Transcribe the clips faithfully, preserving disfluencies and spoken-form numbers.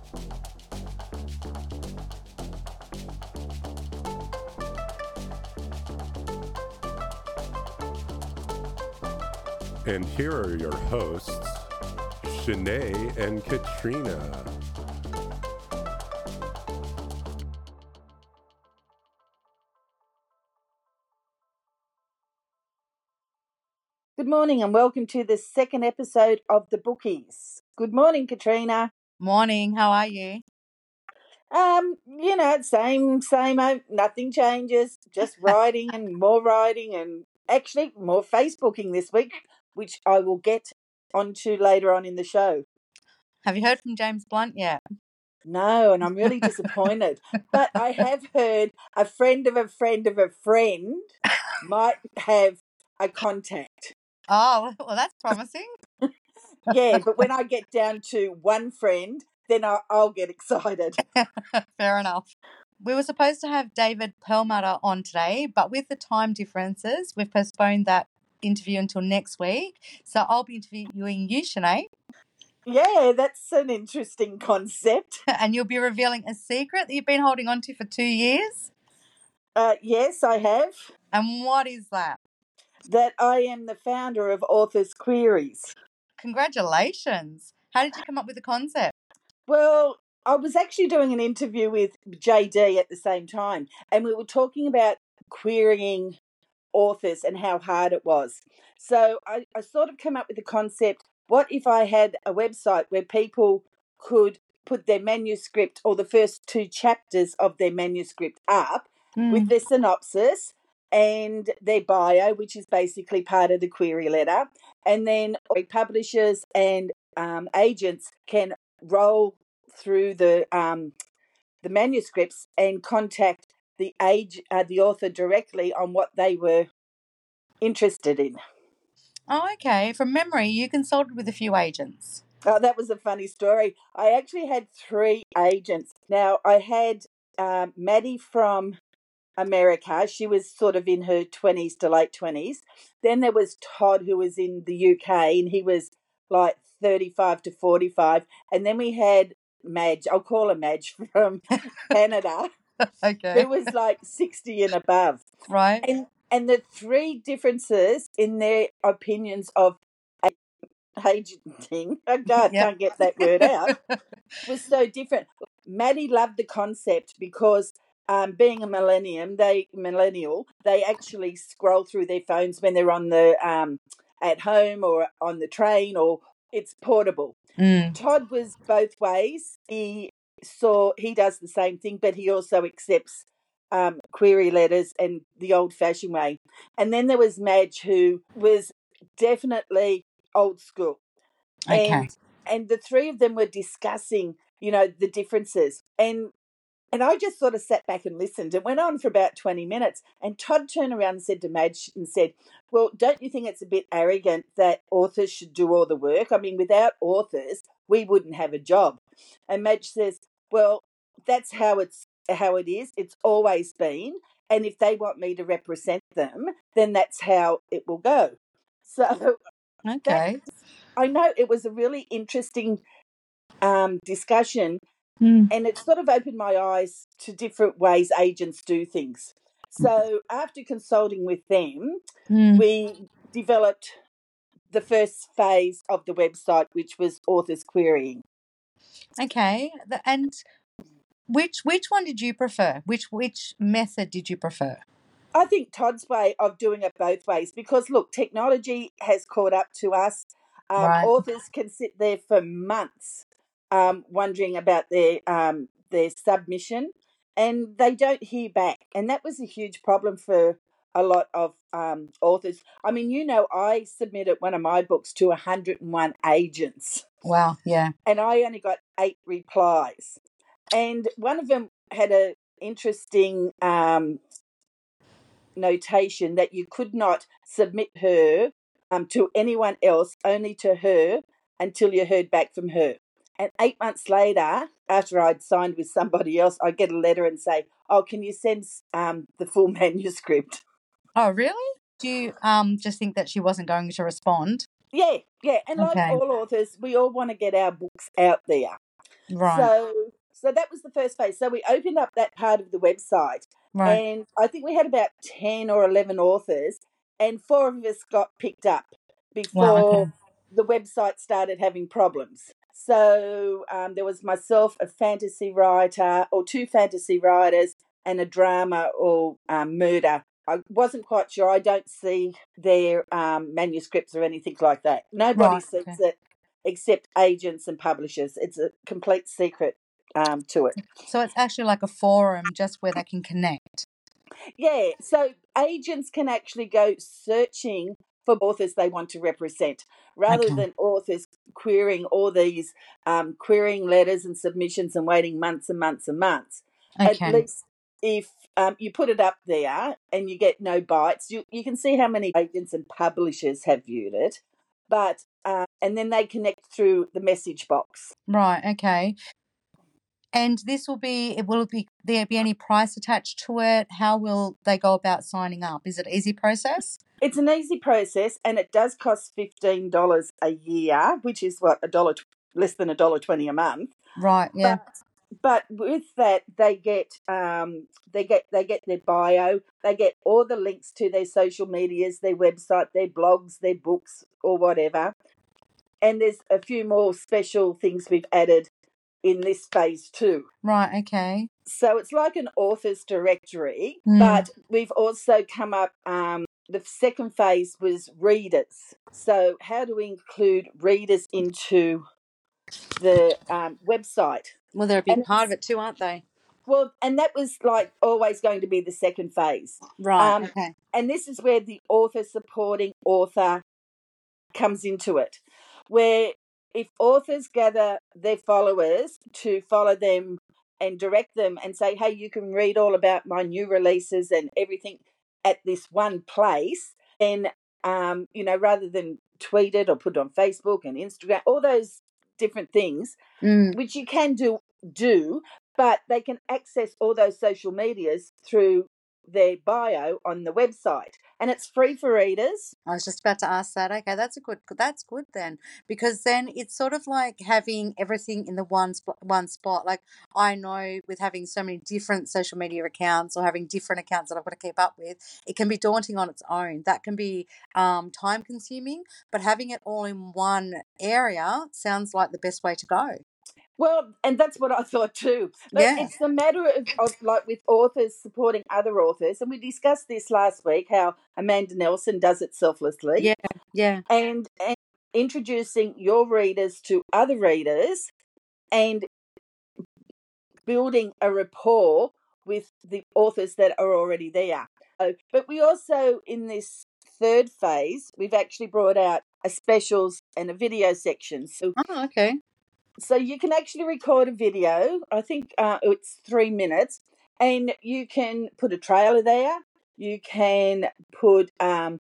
And here are your hosts, Shanae and Katrina. Good morning and welcome to the second episode of The Bookies. Good morning, Katrina. Morning, how are you? Um, you know, same, same, old, nothing changes, just writing and more writing and actually more Facebooking this week, which I will get onto later on in the show. Have you heard from James Blunt yet? No, and I'm really disappointed. But I have heard a friend of a friend of a friend might have a contact. Oh, well, that's promising. Yeah, but when I get down to one friend, then I'll, I'll get excited. Fair enough. We were supposed to have David Perlmutter on today, but with the time differences, we've postponed that interview until next week. So I'll be interviewing you, Shanae. Yeah, that's an interesting concept. And you'll be revealing a secret that you've been holding on to for two years? Uh, yes, I have. And what is that? That I am the founder of Authors Queries. Congratulations. How did you come up with the concept? Well, I was actually doing an interview with J D at the same time, and we were talking about querying authors and how hard it was. So I, I sort of came up with the concept, what if I had a website where people could put their manuscript or the first two chapters of their manuscript up mm. with their synopsis and their bio, which is basically part of the query letter, and then publishers and um, agents can roll through the um, the manuscripts and contact the age uh, the author directly on what they were interested in. Oh, okay. From memory, you consulted with a few agents. Oh, that was a funny story. I actually had three agents. Now, I had um, Maddie from America. She was sort of in her twenties to late twenties. Then there was Todd, who was in the U K, and he was like thirty-five to forty-five. And then we had Madge, I'll call her Madge, from Canada, okay, who was like sixty and above. Right. And and the three differences in their opinions of agenting, oh God, yep. can't get that word out, was so different. Maddie loved the concept because um, being a millennium, they millennial, they actually scroll through their phones when they're on the um, at home or on the train, or it's portable. Mm. Todd was both ways. He saw he does the same thing, but he also accepts um, query letters and the old-fashioned way. And then there was Madge, who was definitely old school. Okay. And and the three of them were discussing, you know, the differences. And and I just sort of sat back and listened. It went on for about twenty minutes. And Todd turned around and said to Madge and said, well, don't you think it's a bit arrogant that authors should do all the work? I mean, without authors, we wouldn't have a job. And Madge says, well, that's how it's how it is. It's always been. And if they want me to represent them, then that's how it will go. So okay. That, I know it was a really interesting um, discussion, mm. and it sort of opened my eyes to different ways agents do things. So after consulting with them, mm. we developed the first phase of the website, which was authors querying. Okay, and which which one did you prefer? Which which method did you prefer? I think Todd's way of doing it both ways, because look, technology has caught up to us. Um, right. Authors can sit there for months um, wondering about their um, their submission, and they don't hear back. And that was a huge problem for a lot of um, authors. I mean, you know, I submitted one of my books to one hundred and one agents. Wow, yeah. And I only got eight replies. And one of them had an interesting um, notation that you could not submit her um, to anyone else, only to her, until you heard back from her. And eight months later, after I'd signed with somebody else, I'd get a letter and say, oh, can you send um, the full manuscript? Oh, really? Do you um, just think that she wasn't going to respond? Yeah, yeah. And okay. like all authors, we all want to get our books out there. Right. So, so that was the first phase. So we opened up that part of the website, Right. and I think we had about ten or eleven authors, and four of us got picked up before Wow. Okay. the website started having problems. So um, there was myself, a fantasy writer, or two fantasy writers, and a drama or um, murder. I wasn't quite sure. I don't see their um, manuscripts or anything like that. Nobody Right. sees Okay. it except agents and publishers. It's a complete secret um, to it. So it's actually like a forum just where they can connect. Yeah, so agents can actually go searching for authors they want to represent rather Okay. than authors querying all these um, querying letters and submissions and waiting months and months and months. At Okay. least if um, you put it up there and you get no bites, you, you can see how many agents and publishers have viewed it. But uh, and then they connect through the message box. Right. Okay. And this will be, will it be, there be any price attached to it? How will they go about signing up? Is it an easy process? It's an easy process, and it does cost fifteen dollars a year, which is what a dollar less than a dollar twenty a month. Right. Yeah. But but with that, they get um they get they get their bio, they get all the links to their social medias, their website, their blogs, their books, or whatever. And there's a few more special things we've added in this phase too. Right. Okay. So it's like an author's directory, Mm. but we've also come up, um, the second phase was readers. So how do we include readers into the um, website? Well, they're a big And part of it too, aren't they? Well, and that was like always going to be the second phase. Right. Um, Okay. and this is where the author supporting author comes into it, where if authors gather their followers to follow them and direct them and say, hey, you can read all about my new releases and everything at this one place, then, um, you know, rather than tweet it or put it on Facebook and Instagram, all those different things, Mm. which you can do, do, but they can access all those social medias through their bio on the website, and it's free for readers. I was just about to ask that. Okay, that's a good. That's good then, because then it's sort of like having everything in the one spot. One spot. Like I know with having so many different social media accounts or having different accounts that I've got to keep up with, it can be daunting on its own. That can be um, time consuming. But having it all in one area sounds like the best way to go. Well, and that's what I thought too. But Yeah. it's a matter of, of like with authors supporting other authors, and we discussed this last week how Amanda Nelson does it selflessly. Yeah. Yeah. And and introducing your readers to other readers and building a rapport with the authors that are already there. So, but we also, in this third phase, we've actually brought out a specials and a video section. So, Oh, okay. so you can actually record a video. I think uh, it's three minutes, and you can put a trailer there. You can put um,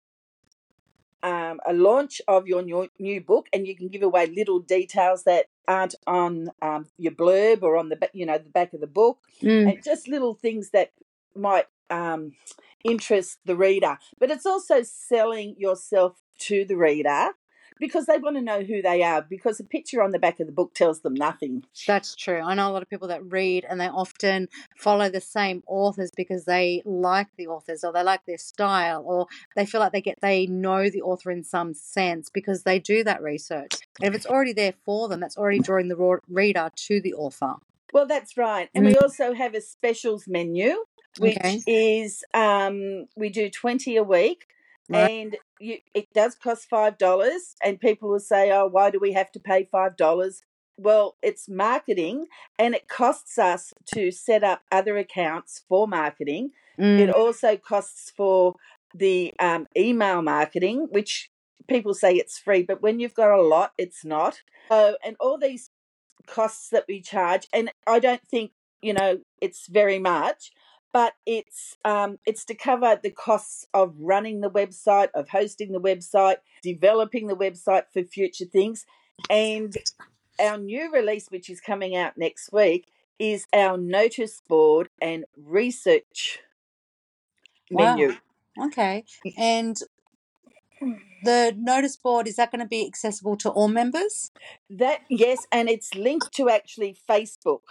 um, a launch of your new, new book, and you can give away little details that aren't on um, your blurb or on the you know the back of the book, Mm. and just little things that might um, interest the reader. But it's also selling yourself to the reader, because they want to know who they are, because a picture on the back of the book tells them nothing. That's true. I know a lot of people that read and they often follow the same authors because they like the authors or they like their style, or they feel like they get they know the author in some sense because they do that research. And if it's already there for them, that's already drawing the raw reader to the author. Well, that's right. And Mm. we also have a specials menu, which Okay. is um, we do twenty a week. Right. And you, it does cost five dollars, and people will say, oh, why do we have to pay five dollars? Well, it's marketing, and it costs us to set up other accounts for marketing. Mm. It also costs for the um, email marketing, which people say it's free, but when you've got a lot, it's not. So, and all these costs that we charge, and I don't think, you know, it's very much, but it's um, it's to cover the costs of running the website, of hosting the website, developing the website for future things. And our new release, which is coming out next week, is our notice board and research Wow. menu. Okay. And the notice board, is that going to be accessible to all members? That, yes, and it's linked to actually Facebook.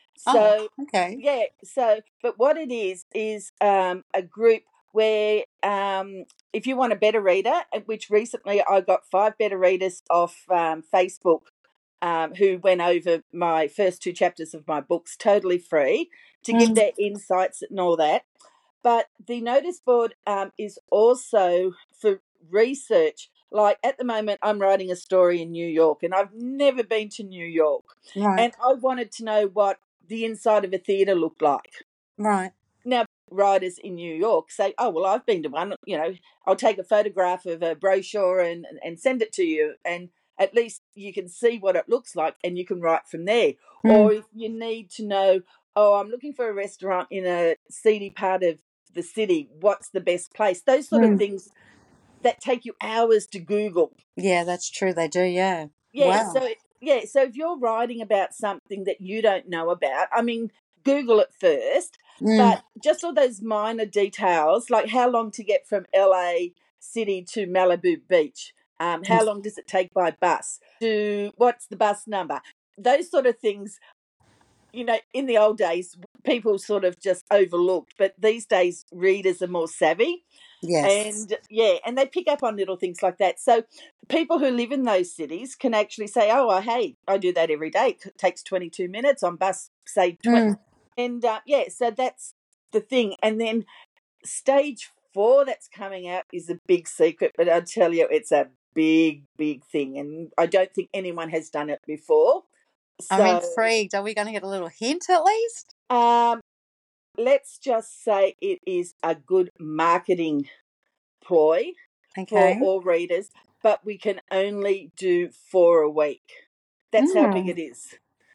Oh, So okay. yeah, so but what it is is um, a group where um, if you want a beta reader, uh, which recently I got five beta readers off um, Facebook um, who went over my first two chapters of my books totally free to give Mm, their insights and all that. But the notice board um, is also for research. Like at the moment, I'm writing a story in New York, and I've never been to New York. right, And I wanted to know what the inside of a theatre looked like. right. Now, writers in New York say, oh, well, I've been to one, you know, I'll take a photograph of a brochure and, and send it to you. And at least you can see what it looks like and you can write from there. Mm, Or if you need to know, oh, I'm looking for a restaurant in a seedy part of the city, what's the best place? Those sort of mm. things that take you hours to Google. Yeah, that's true. They do, yeah. Yeah, Wow. so yeah, so if you're writing about something that you don't know about, I mean, Google it first, Mm, but just all those minor details, like how long to get from L A City to Malibu Beach, um, how long does it take by bus, to what's the bus number, those sort of things. You know, in the old days, people sort of just overlooked, but these days, readers are more savvy. yes. And yeah, and they pick up on little things like that. So people who live in those cities can actually say, oh, well, hey, I do that every day. It takes twenty-two minutes on bus, say twenty. Mm, And uh, yeah, so that's the thing. And then stage four that's coming out is a big secret, but I'll tell you, it's a big, big thing. And I don't think anyone has done it before. I'm So intrigued. Are we going to get a little hint at least? um, let's just say it is a good marketing ploy for Okay. all readers, but we can only do four a week. That's how big Mm, it is.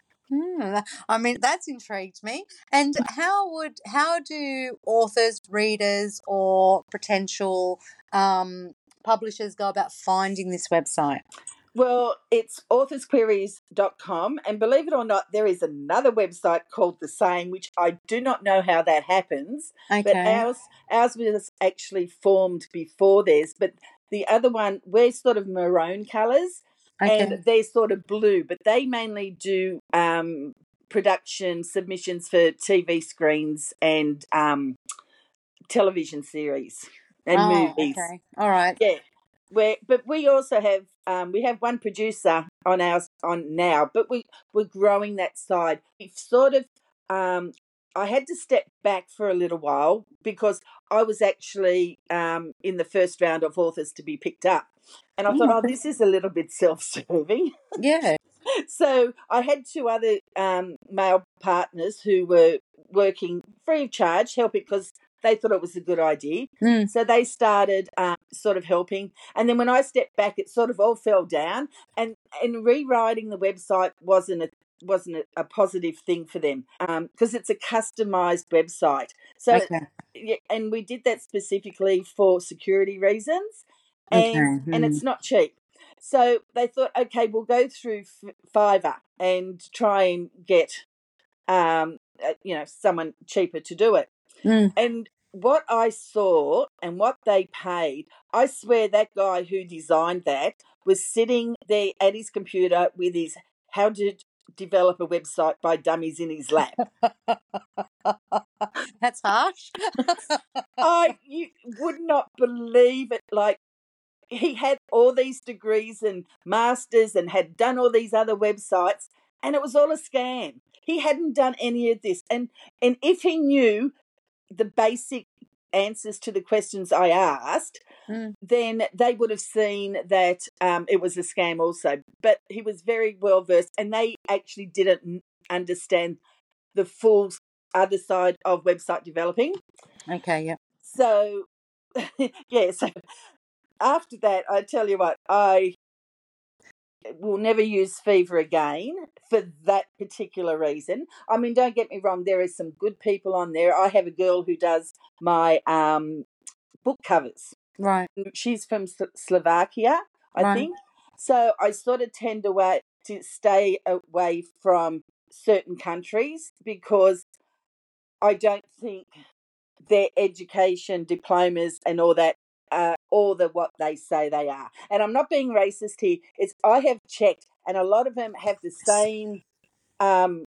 mm. I mean, that's intrigued me. And how would how do authors, readers, or potential um, publishers go about finding this website? Well, it's authors queries dot com, and believe it or not, there is another website called The Same, which I do not know how that happens, but Okay. ours ours was actually formed before theirs. But the other one, we're sort of maroon colours, and Okay. they're sort of blue, but they mainly do um, production submissions for T V screens and um, television series and Oh, movies. okay. All right. Yeah. Where, but we also have um, we have one producer on ours on now, but we we're growing that side. We've sort of um, I had to step back for a little while because I was actually um, in the first round of authors to be picked up, and I thought, Mm, oh, this is a little bit self-serving. yeah. So I had two other um, male partners who were working free of charge, helping because they thought it was a good idea. Mm, So they started um, sort of helping, and then when I stepped back, it sort of all fell down. And and rewriting the website wasn't a wasn't a, a positive thing for them because um, it's a customized website. So okay. yeah, and we did that specifically for security reasons, and Okay. and Mm, it's not cheap. So they thought, okay, we'll go through F- Fiverr and try and get, um, uh, you know, someone cheaper to do it. mm. And what I saw and what they paid, I swear that guy who designed that was sitting there at his computer with his how to develop a website by dummies in his lap. That's harsh. I you would not believe it. Like, he had all these degrees and masters and had done all these other websites, and it was all a scam. He hadn't done any of this. And and if he knew the basic answers to the questions I asked, Mm, then they would have seen that um, it was a scam also. But he was very well versed, and they actually didn't understand the full other side of website developing. okay. Yeah. So, yeah, so after that, I tell you what, I will never use Fever again for that particular reason. I mean, don't get me wrong, there are some good people on there. I have a girl who does my um, book covers. Right. She's from Sl- Slovakia, I Right. think. So I sort of tend to, wa- to stay away from certain countries because I don't think their education, diplomas, and all that uh, or the what they say they are. And I'm not being racist here. It's I have checked, and a lot of them have the same um,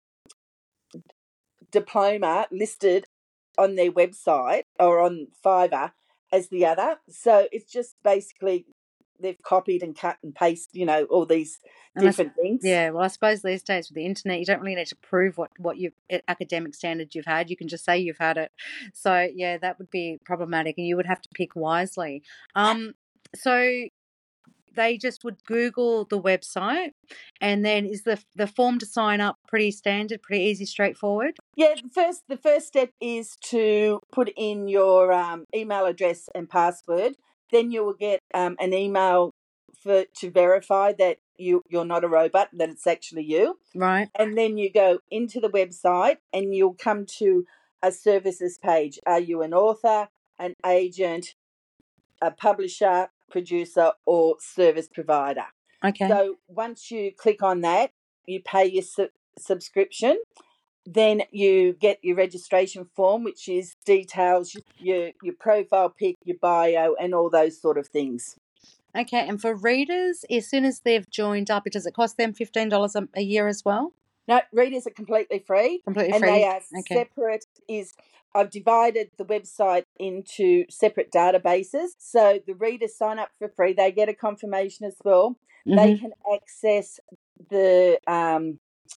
diploma listed on their website or on Fiverr as the other. So it's just basically they've copied and cut and pasted, you know, all these And I s- different things. Yeah, well, I suppose these days with the internet, you don't really need to prove what what you academic standard you've had. You can just say you've had it. So yeah, that would be problematic, and you would have to pick wisely. Um, so they just would Google the website, and then is the the form to sign up pretty standard, pretty easy, straightforward? Yeah, the first the first step is to put in your um, email address and password. Then you will get um, an email for to verify that you you're not a robot, that it's actually you. Right. And then you go into the website and you'll come to a services page. Are you an author, an agent, a publisher, producer, or service provider? Okay. So once you click on that, you pay your su- subscription. Then you get your registration form, which is details your your profile pic, your bio, and all those sort of things. Okay, and for readers, as soon as they've joined up, does it cost them fifteen dollars a year as well? No, readers are completely free. Completely and free. they are Okay. separate. Is I've divided the website into separate databases. So the readers sign up for free. They get a confirmation as well. Mm-hmm. They can access the um,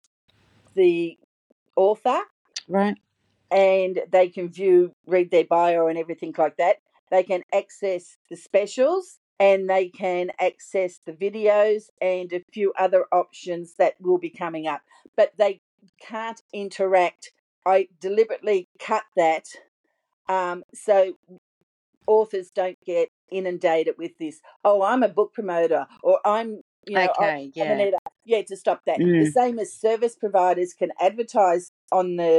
the author, Right. and they can view, read their bio and everything like that. They can access the specials, and they can access the videos and a few other options that will be coming up. But they can't interact. I deliberately cut that um, so authors don't get inundated with this. Oh, I'm a book promoter, or I'm, you know, Okay, I'm yeah. an editor. Yeah, to stop that. Mm. The same as service providers can advertise on the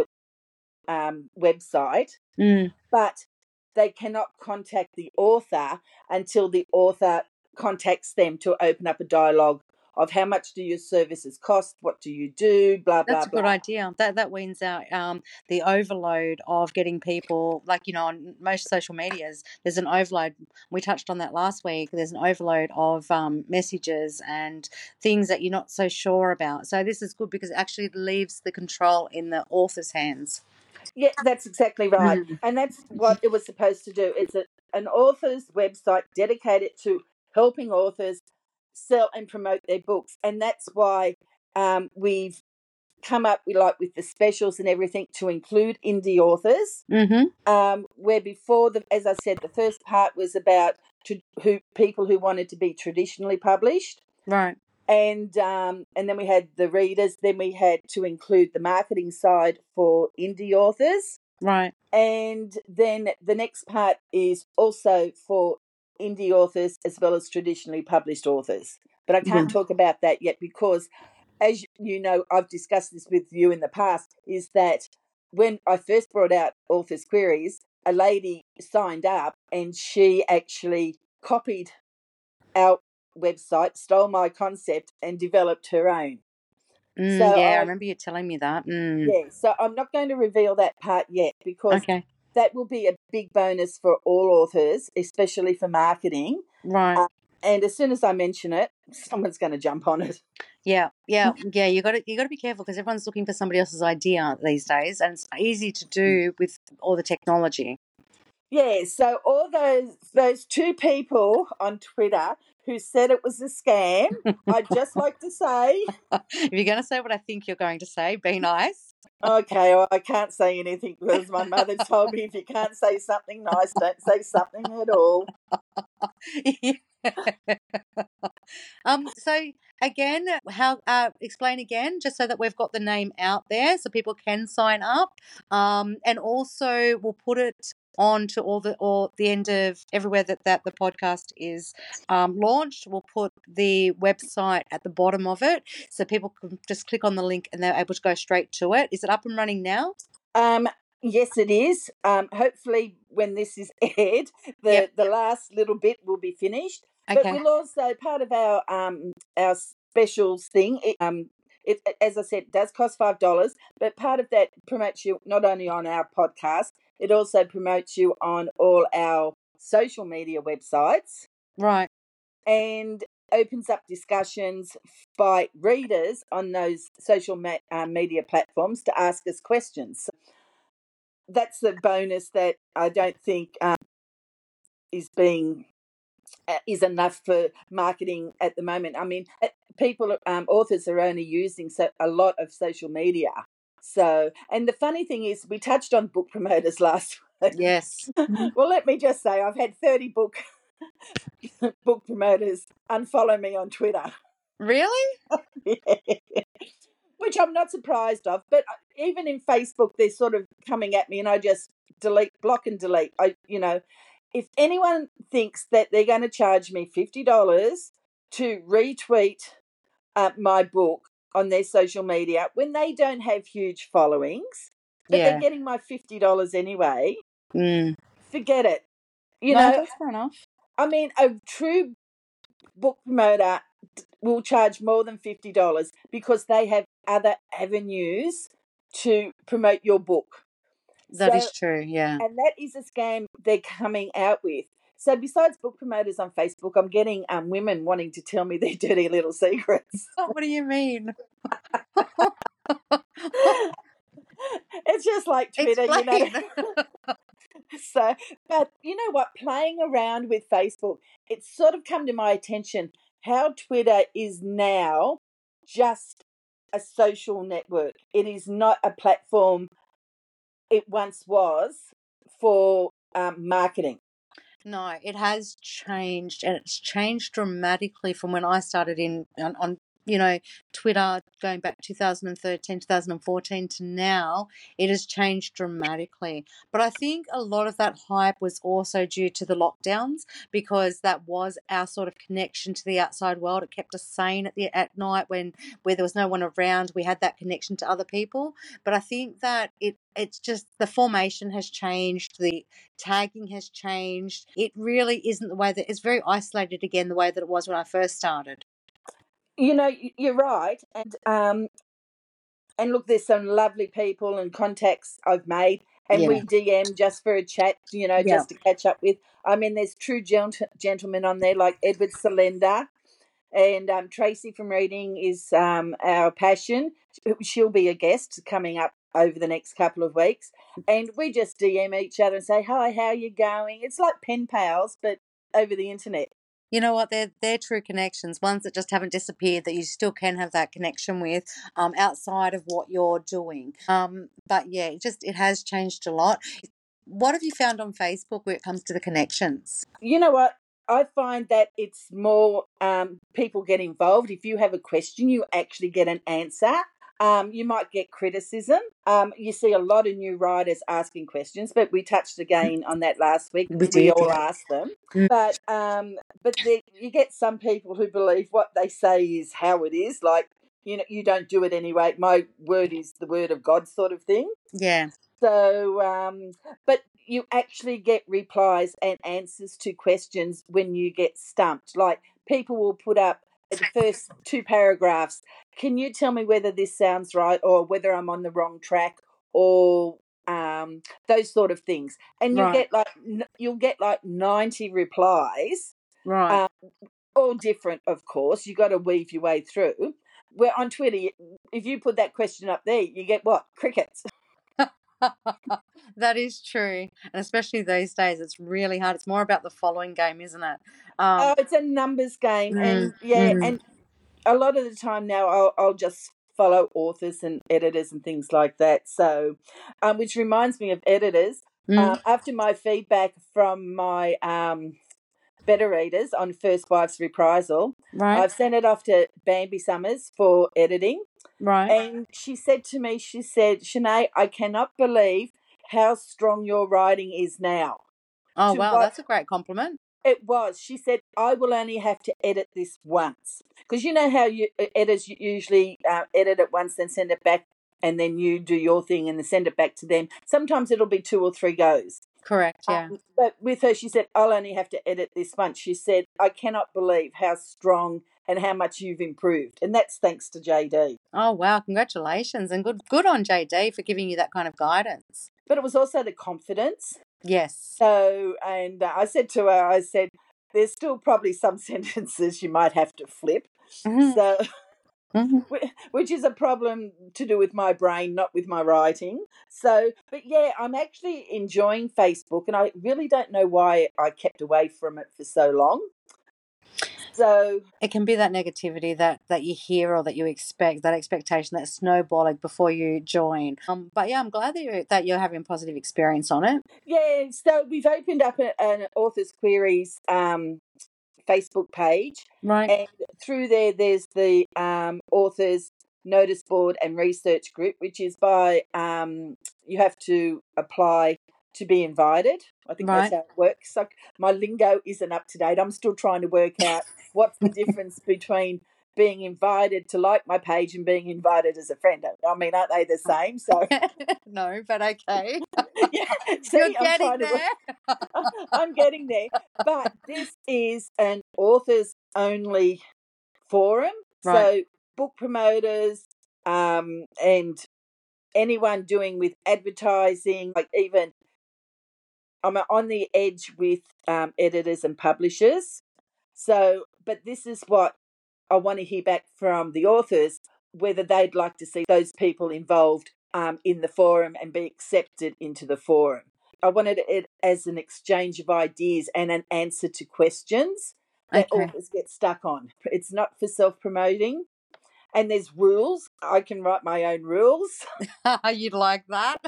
um, website, Mm. but they cannot contact the author until the author contacts them to open up a dialogue of how much do your services cost, what do you do, blah, blah, That's a good blah. idea. That that weans out um, the overload of getting people, like, you know, on most social medias, there's an overload. We touched on that last week. There's an overload of um, messages and things that you're not so sure about. So this is good because it actually leaves the control in the author's hands. Yeah, that's exactly right. Mm. And that's what it was supposed to do. It's a, an author's website dedicated to helping authors sell and promote their books. And that's why um, we've come up with, like, with the specials and everything to include indie authors. Mm-hmm. Um, where before, the, as I said, the first part was about to, who people who wanted to be traditionally published. Right. And um, and then we had the readers. Then we had to include the marketing side for indie authors. Right. And then the next part is also for indie authors as well as traditionally published authors. But I can't Yeah. talk about that yet because, as you know, I've discussed this with you in the past, is that when I first brought out Authors Queries, a lady signed up and she actually copied our website, stole my concept, and developed her own. Mm, So yeah, I I, remember you telling me that. Mm. yeah, so I'm not going to reveal that part yet because Okay. that will be a big bonus for all authors, especially for marketing. Right. Uh, and as soon as I mention it, someone's going to jump on it. Yeah, yeah, yeah. You got to you got to be careful because everyone's looking for somebody else's idea these days, and it's easy to do with all the technology. Yeah, so all those those two people on Twitter who said it was a scam, I'd just like to say, If you're going to say what I think you're going to say, be nice. okay, well, I can't say anything because my mother told me if you can't say something nice, don't say something at all. um. So again, how? Uh, explain again, just so that we've got the name out there, so people can sign up. Um, and also we'll put it on to all the or the end of everywhere that, that the podcast is um, launched. We'll put the website at the bottom of it, so people can just click on the link and they're able to go straight to it. Is it up and running now? Um, yes, it is. Um, hopefully, when this is aired, the Yep. the last little bit will be finished. But Okay. we'll also, part of our um our specials thing. It, um, it as I said, it does cost five dollars, but part of that promotes you not only on our podcast, it also promotes you on all our social media websites. Right. And opens up discussions by readers on those social ma- uh, media platforms to ask us questions. So that's the bonus that I don't think um, is being uh, is enough for marketing at the moment. I mean, people, um, authors are only using so, a lot of social media. So, and the funny thing is, we touched on book promoters last week. Yes. Well, let me just say, I've had thirty book book promoters unfollow me on Twitter. Really? Yeah. Which I'm not surprised of, but even in Facebook, they're sort of coming at me, and I just delete, block, and delete. I, you know, if anyone thinks that they're going to charge me fifty dollars to retweet uh, my book on their social media when they don't have huge followings, but Yeah. they're getting my fifty dollars anyway, Mm. forget it. You No, know, that's fair enough. I mean, a true book promoter will charge more than fifty dollars because they have other avenues to promote your book. That so, is true, yeah. And that is a scam they're coming out with. So besides book promoters on Facebook, I'm getting um, women wanting to tell me their dirty little secrets. What do you mean? It's just like Twitter, Explain. you know. So, but you know what? Playing around with Facebook, it's sort of come to my attention how Twitter is now just a social network. It is not a platform it once was for um, marketing. No, it has changed, and it's changed dramatically from when I started in on, on you know, Twitter going back two thousand thirteen, two thousand fourteen to now. It has changed dramatically. But I think a lot of that hype was also due to the lockdowns, because that was our sort of connection to the outside world. It kept us sane at the at night when where there was no one around. We had that connection to other people. But I think that it it's just the formation has changed, the tagging has changed. It really isn't the way that it's very isolated again, the way that it was when I first started. You know, you're right. And um, and look, there's some lovely people and contacts I've made, and Yeah. we D M just for a chat, you know, Yeah. just to catch up with. I mean, there's true gent- gentlemen on there like Edward Salenda, and um, Tracy from Reading is um, our passion. She'll be a guest coming up over the next couple of weeks, and we just D M each other and say, hi, how are you going? It's like pen pals, but over the internet. You know what? They're they're true connections, ones that just haven't disappeared, that you still can have that connection with um, outside of what you're doing. Um, but yeah, it just it has changed a lot. What have you found on Facebook where it comes to the connections? You know what? I find that it's more um, people get involved. If you have a question, you actually get an answer. Um, you might get criticism. Um, you see a lot of new writers asking questions, but we touched again on that last week. We We did, all yeah. ask them. Mm. But um, but there, you get some people who believe what they say is how it is. Like, you know, you don't do it anyway. My word is the word of God, sort of thing. Yeah. So, um, but you actually get replies and answers to questions when you get stumped. Like, people will put up the first two paragraphs. Can you tell me whether this sounds right, or whether I'm on the wrong track, or um, those sort of things? And you'll Right. get like you'll get like ninety replies, Right. um, all different, of course. You got to weave your way through. Where on Twitter, if you put that question up there, you get what? Crickets. That is true, and especially these days, it's really hard. It's more about the following game, isn't it? Um, Oh, it's a numbers game, mm, and yeah, mm. and a lot of the time now, I'll I'll just follow authors and editors and things like that. So, um, which reminds me of editors. Mm. Um, after my feedback from my um beta readers on First Wife's Reprisal, Right. I've sent it off to Bambi Summers for editing. Right. And she said to me, she said, Shanae, I cannot believe how strong your writing is now. Oh, To wow, what that's a great compliment. it was. She said, I will only have to edit this once. Because you know how you editors usually uh, edit it once, then send it back, and then you do your thing and then send it back to them. Sometimes it'll be two or three goes. Correct, yeah. Um, but with her, she said, I'll only have to edit this once. She said, I cannot believe how strong and how much you've improved. And that's thanks to J D. Oh, wow, congratulations. And good good on J D for giving you that kind of guidance. But it was also the confidence. Yes. So, and uh, I said to her, I said, there's still probably some sentences you might have to flip. Mhm. So, Mhm. whi- which is a problem to do with my brain, not with my writing. So, but yeah, I'm actually enjoying Facebook, and I really don't know why I kept away from it for so long. So, It can be that negativity that that you hear or that you expect, that expectation, that snowballing before you join. Um, but yeah, I'm glad that you're that you're having a positive experience on it. yeah, so we've opened up a, an Authors Queries um, Facebook page, Right. and through there, there's the um, Authors Notice Board and Research Group, which is by um, you have to apply to be invited. I think that's Right. how it works. Like, my lingo isn't up to date. I'm still trying to work out what's the difference between being invited to like my page and being invited as a friend. I mean, aren't they the same? So No, but okay. yeah, You're see, I'm getting trying to work. there. I'm getting there. But this is an authors only forum. Right. So book promoters um, and anyone doing with advertising, like even I'm on the edge with um, editors and publishers. So, but this is what I want to hear back from the authors, whether they'd like to see those people involved um, in the forum and be accepted into the forum. I wanted it as an exchange of ideas and an answer to questions that Okay. authors get stuck on. It's not for self-promoting, and there's rules. I can write my own rules. You'd like that?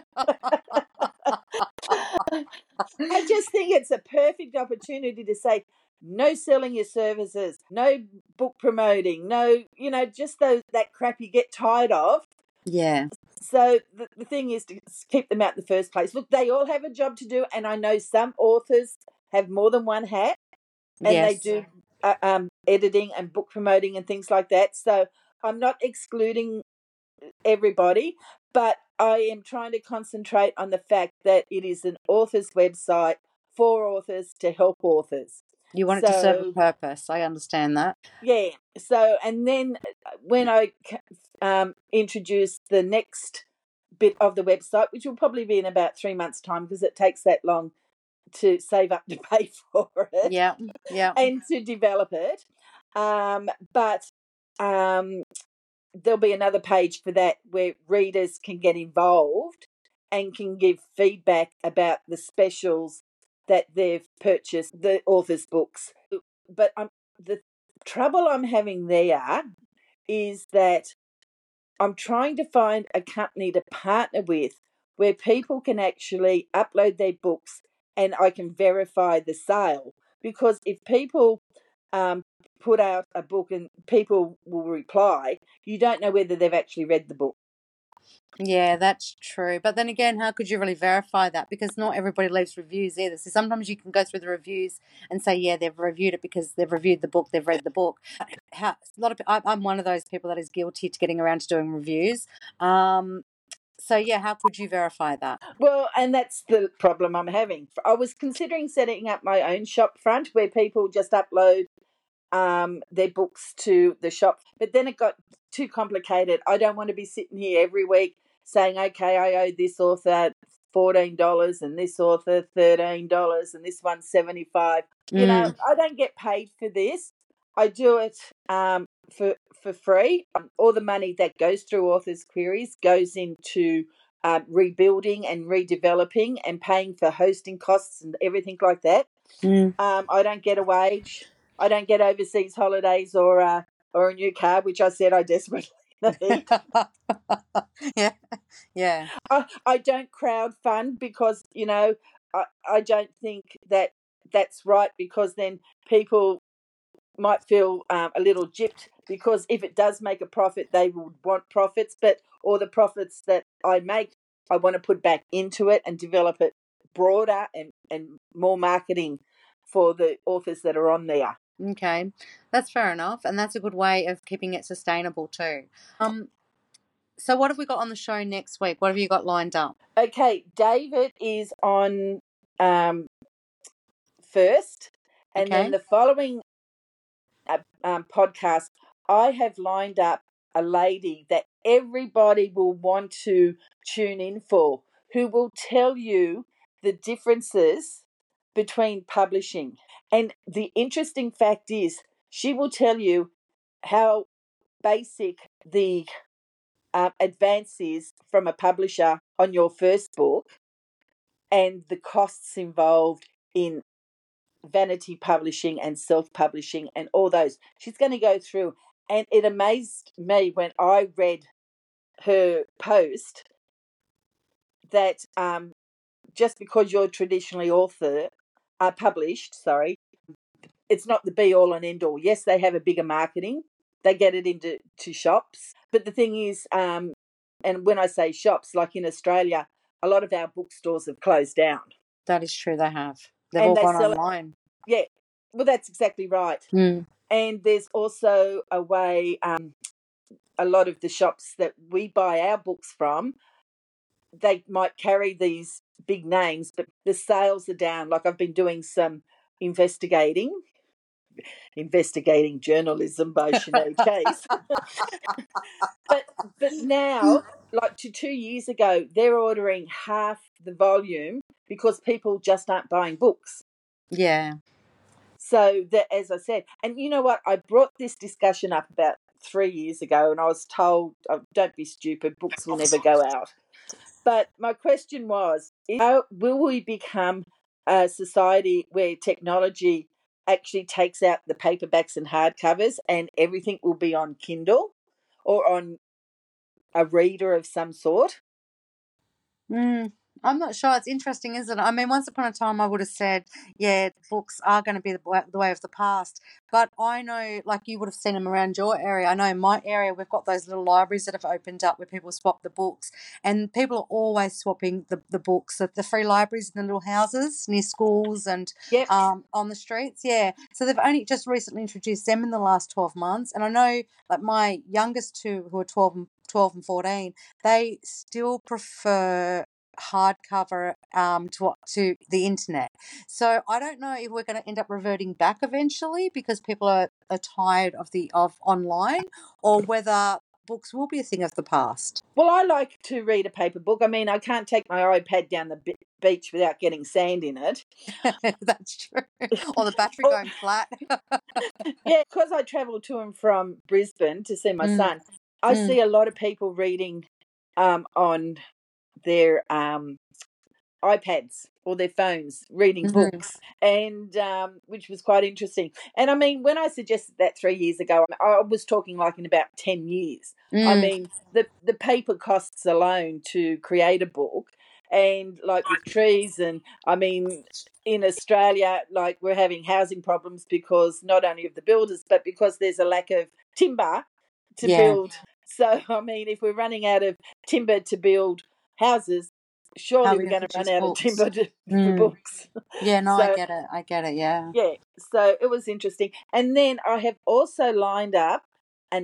I just think it's a perfect opportunity to say no selling your services, no book promoting, no, you know, just those that crap you get tired of. Yeah. So the, the thing is to keep them out in the first place. Look, they all have a job to do, and I know some authors have more than one hat, and they Yes. do uh, um, editing and book promoting and things like that. So I'm not excluding everybody, but I am trying to concentrate on the fact that it is an author's website for authors to help authors. You want it to serve a So purpose. I understand that. yeah, so and then when I um, introduce the next bit of the website, which will probably be in about three months' time because it takes that long to save up to pay for it Yeah. Yeah. and to develop it. Um, but um, there'll be another page for that where readers can get involved and can give feedback about the specials that they've purchased, the author's books. But I'm, the trouble I'm having there is that I'm trying to find a company to partner with where people can actually upload their books and I can verify the sale. Because if people um, put out a book and people will reply, you don't know whether they've actually read the book. Yeah, that's true. But then again, how could you really verify that? Because not everybody leaves reviews either. So sometimes you can go through the reviews and say, yeah, they've reviewed it because they've reviewed the book, they've read the book. How, a lot of I- I'm one of those people that is guilty to getting around to doing reviews. Um, so yeah, how could you verify that? Well, and that's the problem I'm having. I was considering setting up my own shop front where people just upload um, their books to the shop, but then it got too complicated. I don't want to be sitting here every week saying, okay, I owe this author fourteen dollars and this author thirteen dollars and this one seventy-five. You know, Mm. I don't get paid for this. I do it um, for for free. Um, all the money that goes through Authors Queries goes into um, rebuilding and redeveloping and paying for hosting costs and everything like that. Mm. Um, I don't get a wage. I don't get overseas holidays or uh, or a new car, which I said I desperately need. Yeah, yeah. I, I don't crowd fund because, you know, I, I don't think that that's right because then people might feel um, a little gypped because if it does make a profit, they would want profits, but all the profits that I make, I want to put back into it and develop it broader and, and more marketing for the authors that are on there. Okay, that's fair enough, and that's a good way of keeping it sustainable too. Um, so what have we got on the show next week? What have you got lined up? Okay, David is on um, first, and Okay. then the following uh, um, podcast, I have lined up a lady that everybody will want to tune in for, who will tell you the differences between publishing. And the interesting fact is, she will tell you how basic the um, advance is from a publisher on your first book and the costs involved in vanity publishing and self-publishing and all those. She's going to go through, and it amazed me when I read her post that um, just because you're traditionally author, uh, published, sorry, it's not the be all and end all. Yes, they have a bigger marketing. They get it into to shops. But the thing is, um, and when I say shops, like in Australia, a lot of our bookstores have closed down. That is true, they have. They've And all they gone sell it- online. Yeah, well, that's exactly right. Mm. And there's also a way, um, a lot of the shops that we buy our books from, they might carry these big names, but the sales are down. Like I've been doing some investigating, investigating journalism by Sinead Chase. but but now, like to two years ago, they're ordering half the volume because people just aren't buying books. Yeah. So that, as I said, and you know what, I brought this discussion up about three years ago, and I was told, oh, "Don't be stupid. Books will never go out." But my question was, how will we become a society where technology actually takes out the paperbacks and hardcovers and everything will be on Kindle or on a reader of some sort? Mm, I'm not sure. It's interesting, isn't it? I mean, once upon a time, I would have said, yeah, books are going to be the, wa- the way of the past. But I know, like you would have seen them around your area. I know in my area, we've got those little libraries that have opened up where people swap the books. And people are always swapping the, the books at the free libraries in the little houses near schools and Yep. um, on the streets. Yeah. So they've only just recently introduced them in the last twelve months. And I know, like my youngest two, who are twelve and, twelve and fourteen, they still prefer hardcover um to to the internet. So I don't know if we're going to end up reverting back eventually because people are, are tired of the of online, or whether books will be a thing of the past. Well, I like to read a paper book. I mean, I can't take my iPad down the b- beach without getting sand in it. That's true. Or the battery Or- going flat. Yeah, because I travel to and from Brisbane to see my Mm. son, I Mm. see a lot of people reading um, on their um, iPads or their phones, reading Mhm. books, and um, which was quite interesting. And I mean, when I suggested that three years ago, I was talking like in about ten years. I Mm. mean, the the paper costs alone to create a book, and like with trees, and I mean, in Australia, like we're having housing problems because not only of the builders, but because there's a lack of timber to Yeah. build. So I mean, if we're running out of timber to build houses, How surely are we're we going going to to run produce out of books? timber to, for Mm. books. Yeah, no, I So get it. I get it. Yeah. yeah, so it was interesting. And then I have also lined up an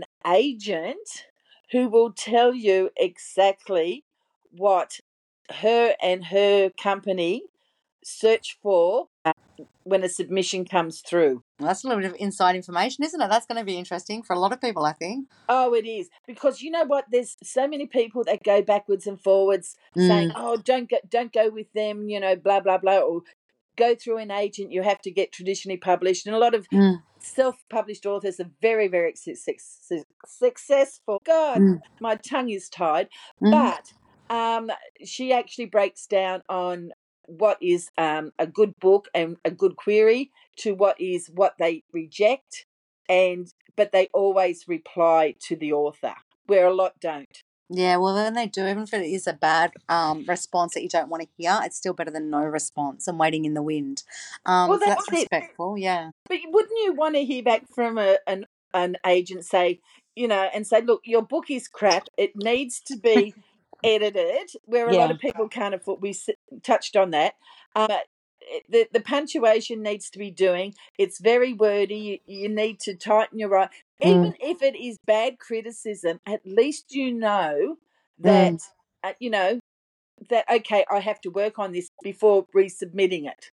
agent who will tell you exactly what her and her company search for uh, when a submission comes through. Well, that's a little bit of inside information, isn't it? That's going to be interesting for a lot of people, I think. Oh, it is, because you know what? There's so many people that go backwards and forwards, saying, Mm. "Oh, don't go, don't go with them," you know, blah blah blah, or go through an agent. You have to get traditionally published, and a lot of Mm. self-published authors are very, very su- su- su- successful. God, Mm. my tongue is tied. Mhm. But um, she actually breaks down on what is um, a good book and a good query to what is what they reject, and but they always reply to the author, where a lot don't. Yeah, well, when they do, even if it is a bad um, response that you don't want to hear, it's still better than no response and waiting in the wind. Um, Well, so that's that's it. respectful, yeah. But wouldn't you want to hear back from a, an an agent, say, you know, and say, look, your book is crap. It needs to be edited. Where a lot Yeah. of people can't afford. We s- touched on that. Um, but it- the the punctuation needs to be doing. It's very wordy. You, you need to tighten your right. Mm. Even if it is bad criticism, at least you know Mm. that uh, you know that okay, I have to work on this before resubmitting it.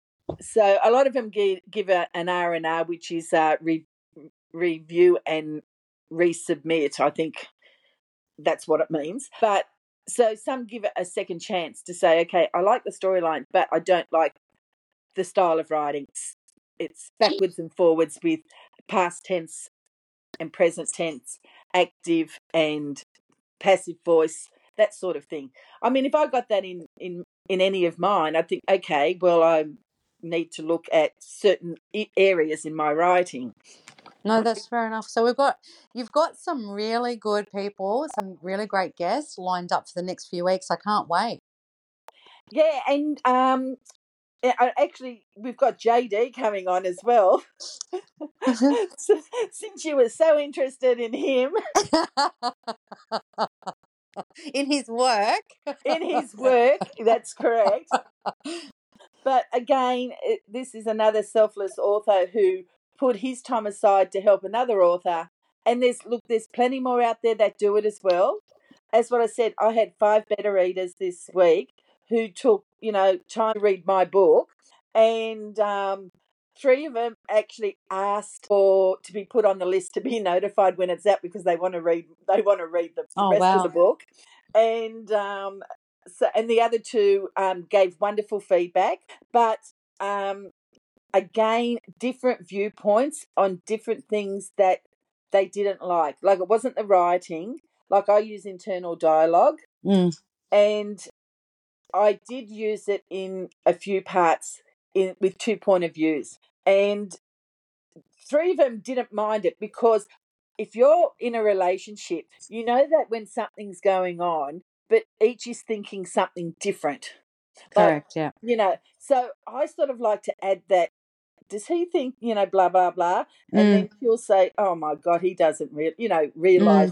So a lot of them give, give a, an R and R, which is uh, re, review and resubmit. I think that's what it means. But so some give it a second chance to say, okay, I like the storyline, but I don't like the style of writing. It's, it's backwards and forwards with past tense and present tense, active and passive voice, that sort of thing. I mean, if I got that in, in, in any of mine, I'd think, okay, well, I need to look at certain areas in my writing. No, that's fair enough. So we've got, you've got some really good people, some really great guests lined up for the next few weeks. I can't wait. Yeah, and um, actually, we've got J D coming on as well. So, since you were so interested in him, in his work, in his work, that's correct. But again, it, this is another selfless author who put his time aside to help another author. And there's, look, there's plenty more out there that do it as well. As what I said, I had five beta readers this week who took, you know, time to read my book. And um, three of them actually asked for to be put on the list to be notified when it's out because they want to read, they want to read the, the Oh, rest wow. of the book. And um, so, and the other two um, gave wonderful feedback. But um, again, different viewpoints on different things that they didn't like. Like, it wasn't the writing. Like, I use internal dialogue, Mm. and I did use it in a few parts in with two point of views. And three of them didn't mind it because if you're in a relationship, you know that when something's going on, but each is thinking something different. Correct, like, yeah. You know, so I sort of like to add that, does he think, you know, blah, blah, blah? And Mm. then she'll say, oh, my God, he doesn't, re- you know, realise. Mm.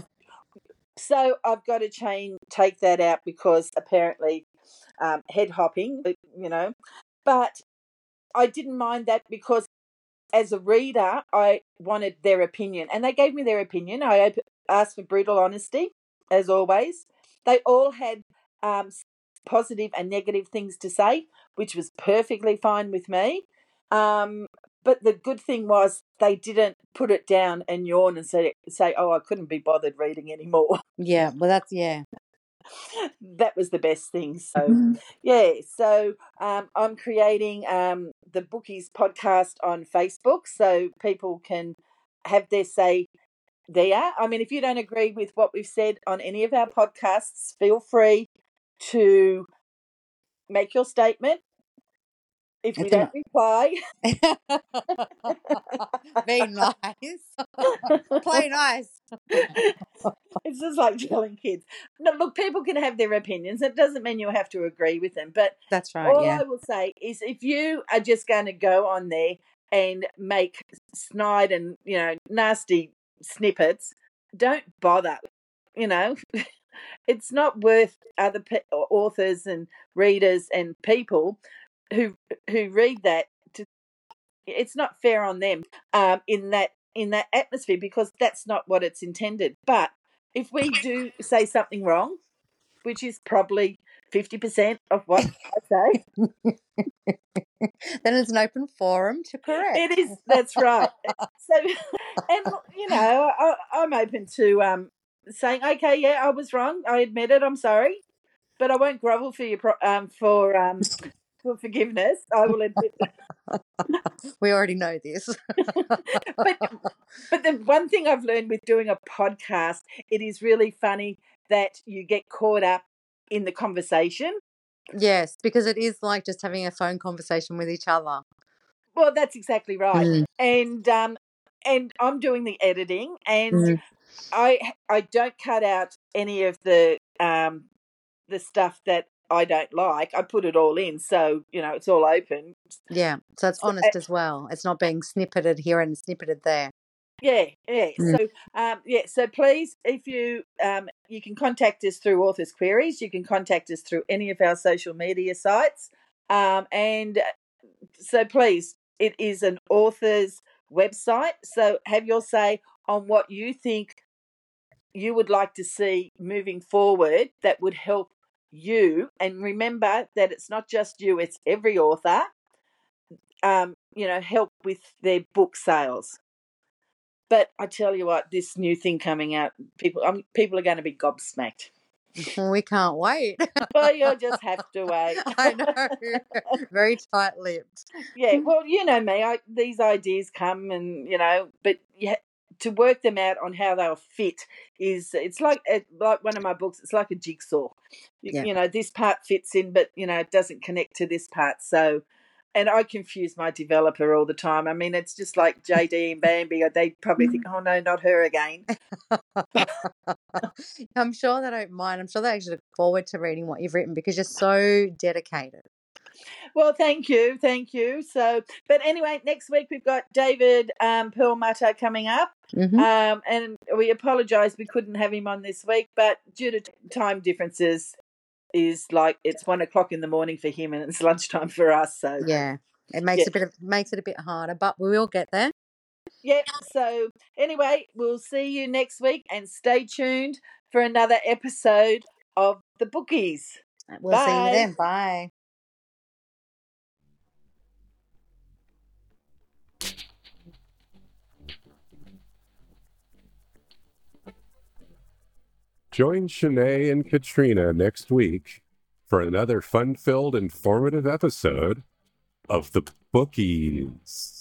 So I've got to change, take that out because apparently um, head hopping, you know. But I didn't mind that because as a reader, I wanted their opinion. And they gave me their opinion. I asked for brutal honesty, as always. They all had um, positive and negative things to say, which was perfectly fine with me. Um, but the good thing was they didn't put it down and yawn and say, say, oh, I couldn't be bothered reading anymore. Yeah, well, that's, yeah. That was the best thing. So, Mm-hmm. yeah, so um, I'm creating um, the Bookies podcast on Facebook so people can have their say there. I mean, if you don't agree with what we've said on any of our podcasts, feel free to make your statement. If we It's don't an- reply, be nice. Play nice. it's just like telling kids. No, look, people can have their opinions. It doesn't mean you have to agree with them. But That's right, all yeah. I will say is if you are just going to go on there and make snide and, you know, nasty snippets, don't bother. You know, it's not worth other pe- authors and readers and people who who read that. To, it's not fair on them um, in that in that atmosphere because that's not what it's intended. But if we do say something wrong, which is probably fifty percent of what I say, then it's an open forum to correct. it is. That's right. So, and you know, I, I'm open to um, saying, okay, yeah, I was wrong. I admit it. I'm sorry, but I won't grovel for your pro- um for um for forgiveness. I will admit. We already know this. but but the one thing I've learned with doing a podcast, it is really funny that you get caught up in the conversation. Yes, because it is like just having a phone conversation with each other. Well, that's exactly right. Mm. And um and I'm doing the editing, and Mm. I I don't cut out any of the um the stuff that I don't like. I put it all in, so you know it's all open. Yeah, so it's So, honest as well. It's not being snippeted here and snippeted there. Yeah, yeah. Mm. So, um, yeah. So please, if you um, you can contact us through Authors Queries. You can contact us through any of our social media sites, um, and so please, it is an author's website. So have your say on what you think you would like to see moving forward that would help you. And remember that it's not just you; it's every author. Um, you know, help with their book sales. But I tell you what, this new thing coming out, people, um, people are going to be gobsmacked. We can't wait. Well, you'll just have to wait. I know. Very tight-lipped. Yeah, well, you know me. I, these ideas come, and you know, but you ha- to work them out on how they'll fit is it's like it, like one of my books. It's like a jigsaw. You, Yeah. you know, this part fits in, but you know, it doesn't connect to this part. So, and I confuse my developer all the time. I mean, it's just like J D and Bambi. They probably think, "Oh no, not her again." I'm sure they don't mind. I'm sure they actually look forward to reading what you've written because you're so dedicated. Well, thank you, thank you. So, but anyway, next week we've got David um, Perlmutter coming up, Mhm. um, and we apologise we couldn't have him on this week, but due to time differences, is like it's one o'clock in the morning for him and it's lunchtime for us. So Yeah, it makes Yeah. a bit of makes it a bit harder, but we will get there. yeah. So anyway, we'll see you next week, and stay tuned for another episode of the Bookies. We'll see you Bye. then. Bye. Join Shanae and Katrina next week for another fun-filled, informative episode of the Bookies.